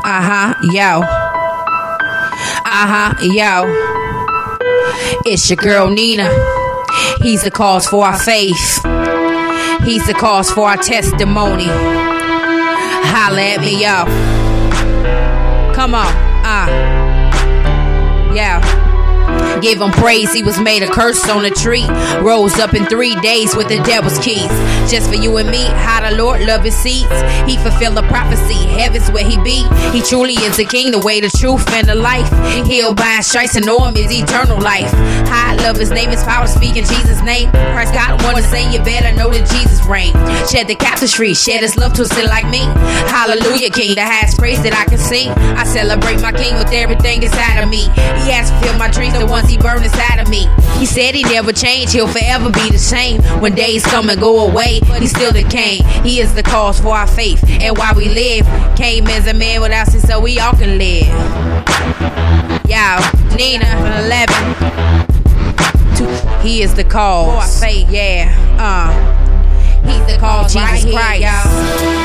Yo. It's your girl Nina. He's the cause for our faith. He's the cause for our testimony. Holla at me, yo. Come on, yeah. Give him praise, he was made a curse on a tree. Rose up in 3 days with the devil's keys. Just for you and me, how the Lord love his seeds. He fulfilled the prophecy, heaven's where he be. He truly is the king, the way, the truth, and the life. Healed by his stripes and know him is eternal life. I love his name, his power to speak in Jesus' name. Christ got one to say, you better know that Jesus reign. Shed the captives free, shed his love to a sin like me. Hallelujah, king, the highest praise that I can sing. I celebrate my king with everything inside of me. He has fulfilled my dreams, the ones he burned inside of me. He said he never changed, he'll forever be the same. When days come and go away, he's still the king. He is the cause for our faith and why we live. Came as a man without sin so we all can live. Yo, Nina, 11. He is the cause for our faith, yeah. He's the cause, Jesus Christ, y'all.